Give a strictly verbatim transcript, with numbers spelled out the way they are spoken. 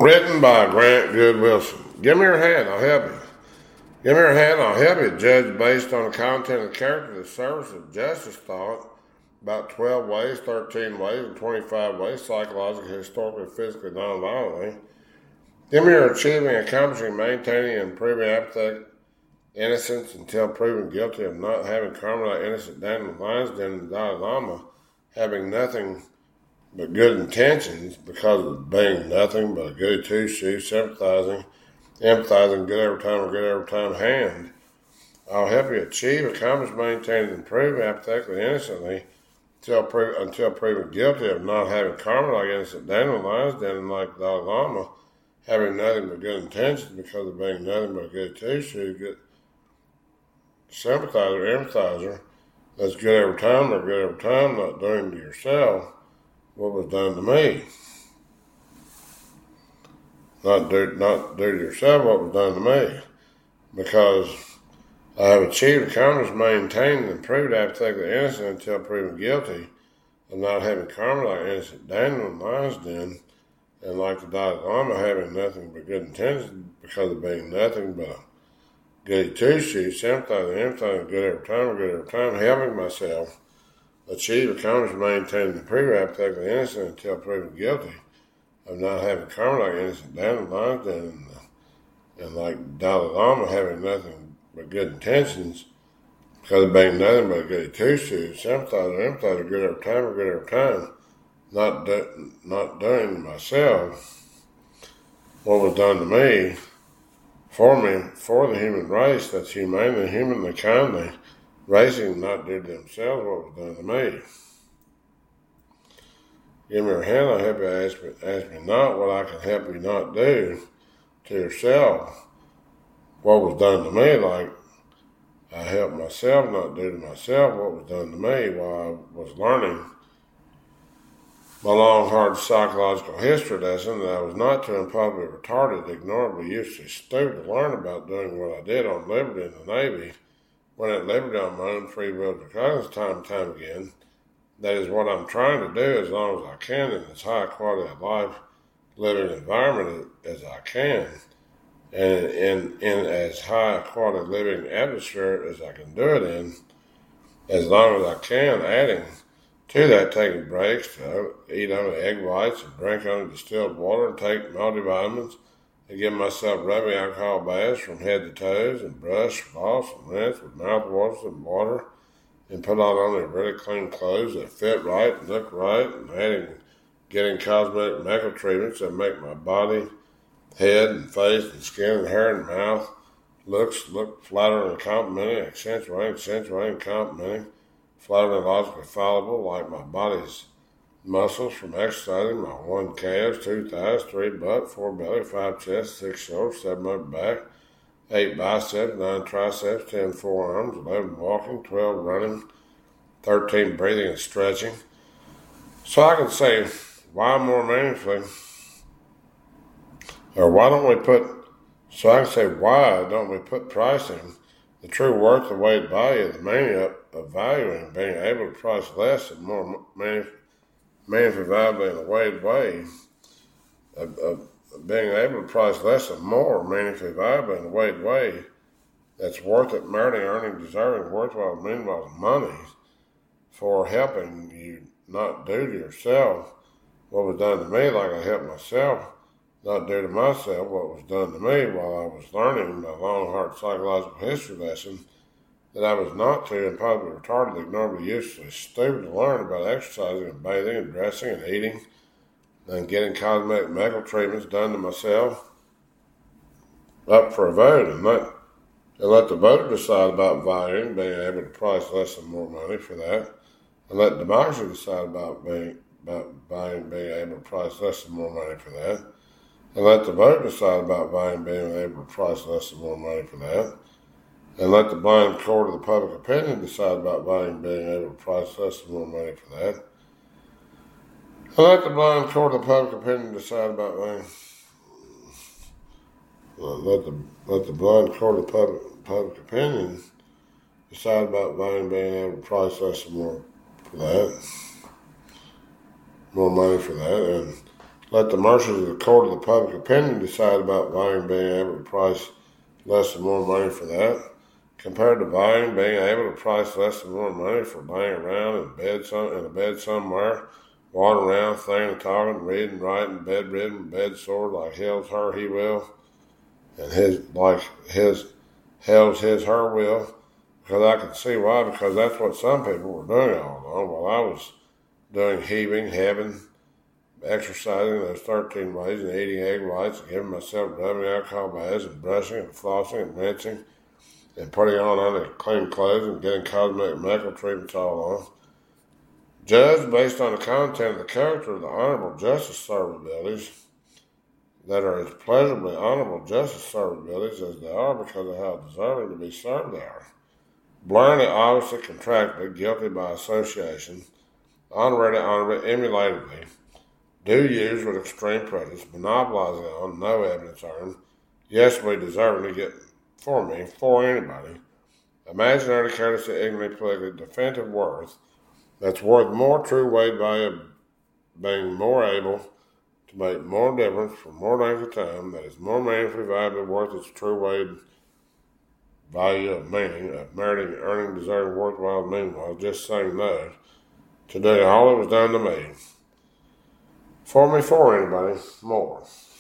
Written by Grant Good Wilson. Give me your hand, I'll help you. Give me your hand, I'll help you. Judge based on the content of the character, the service of justice thought, about twelve ways, thirteen ways, and twenty-five ways, psychologically, historically, physically, non-violently. Give me your achieving, accomplishing, maintaining, and proving apathetic innocence until proven guilty of not having karma like innocent Daniel Langsden and Dalai Lama, having nothing but good intentions because of being nothing but a goody two-shoes, sympathizing, empathizing, good every time, or good every time hand. I'll help you achieve, accomplish, maintain, and improve apathetically, innocently until, pro- until proven guilty of not having karma like innocent Daniel Langsden and like Dalai Lama, having nothing but good intentions because of being nothing but a good two-shoes, good sympathizer, empathizer, that's good every time, or good every time, not doing to yourself what was done to me. Not do, not do to yourself what was done to me. Because I have achieved, accomplished, maintained, and proved apathetically innocent until proven guilty of not having karma like innocent Daniel Langsden and like the Dalai Lama having nothing but good intentions because of being nothing but a goody two-shoes, sympathizing, empathizing, good every time, or good every time, helping myself achieve, accomplish, maintain, and prove apathetically innocent until proven guilty of not having karma like innocent Daniel Langsden and, uh, and like Dalai Lama having nothing but good intentions because of being nothing but a goody two-shoes, sympathizer, empathizer, good every time, or good every time, not do, not doing myself what was done to me, for me, for the human race that's humanely, humanly, kindly, racing not do to themselves what was done to me. Give me your hand, I'll help you. Ask me, ask me not what I can help you not do to yourself what was done to me, like I helped myself not do to myself what was done to me while I was learning my long, hard psychological history lesson that I was not too improbably retarded, ignorably, useless, stupid to learn about doing what I did on Liberty in the Navy, when at Liberty on my own free will because time and time again. That is what I'm trying to do as long as I can in as high quality of life, living environment as I can, and in, in as high quality living atmosphere as I can do it in, as long as I can, adding to that, taking breaks to eat only egg whites and drink only distilled water and take multivitamins and give myself rubbing alcohol baths from head to toes and brush, floss, and rinse with mouthwash and water and put on only really clean clothes that fit right and look right and adding, getting cosmetic makeup treatments that make my body, head and face and skin and hair and mouth looks look flattering and complimenting, accentuating, accentuating, complimenting, flattering and logically fallible like my body's muscles from exercising, my one calves, two thighs, three butt, four belly, five chest, six shoulders, seven upper back, eight biceps, nine triceps, ten forearms, eleven walking, twelve running, thirteen breathing and stretching. So I can say, why more meaningfully, or why don't we put, so I can say, why don't we put pricing, the true worth of weight value, the meaning of, of valuing, being able to price less and more meaningful, meaningfully valuable in a weighed way, of, of being able to price less and more meaningfully valuable in a weighed way that's worth it, meriting, earning, deserving, worthwhile, meanwhile money for helping you not do to yourself what was done to me like I helped myself not do to myself what was done to me while I was learning my long, hard psychological history lesson that I was not too impossibly retarded, ignorably useless, stupid to learn about exercising and bathing and dressing and eating and getting cosmetic medical treatments done to myself up for a vote and let, and let the voter decide about valuing, being able to price less and more money for that, and let democracy decide about being about valuing, being able to price less and more money for that, and let the vote decide about valuing, being able to price less and more money for that, and let the blind court of the public opinion decide about valuing, being able to price less and more money for that. And let the blind court of the public opinion decide about valuing. Let the let the blind court of public public opinion decide about valuing, being able to price less and more for that, more money for that, and Let the mercies of the court of the public opinion decide about Vine being able to price less and more money for that, compared to Vine being able to price less and more money for laying around in bed some, in a bed somewhere, wandering around, thinking, talking, reading, writing, bedridden, bed sore, like hell's her he will, and his like his hell's his her will. Because I can see why, because that's what some people were doing all along while I was doing heaving, having, exercising those thirteen ways and eating egg whites and giving myself rubbing alcohol baths and brushing and flossing and rinsing and putting on under clean clothes and getting cosmetic medical treatments all on. Judged based on the content of the character of the honorable justice servabilities that are as pleasurably honorable justice servabilities as they are because of how deserving to be served they are. Blurringly, obviously, contracted, guilty by association, honorably, honorably, emulatedly, do use with extreme prejudice, monopolizing on, no evidence earned, yes, we deserving to get for me, for anybody, imaginary courtesy, ignorantly, politically, definitive worth, that's worth more true weight value, being more able to make more difference for more length of time, that is more meaningfully valuable, worth its true weight value of meaning, of meriting, earning, deserving, worthwhile, meanwhile, just saying no, to do all that was done to me, for me, for anybody, more.